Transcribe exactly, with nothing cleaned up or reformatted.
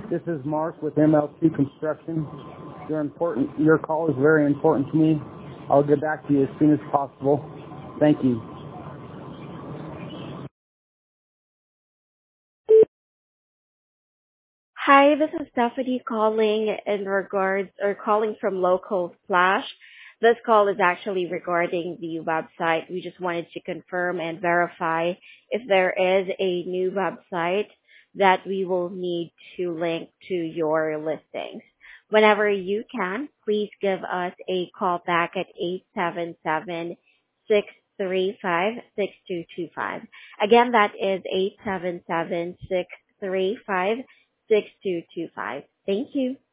This is Mark with M L C Construction. Your important, your call is very important to me. I'll get back to you as soon as possible. Thank you. Hi, this is Stephanie calling in regards or calling from Local Flash. This call is actually regarding the website. We just wanted to confirm and verify if there is a new website that we will need to link to your listings. Whenever you can, please give us a call back at eight seven seven, six three five, six two two five. Again, that is eight seven seven, six three five, six two two five. Thank you.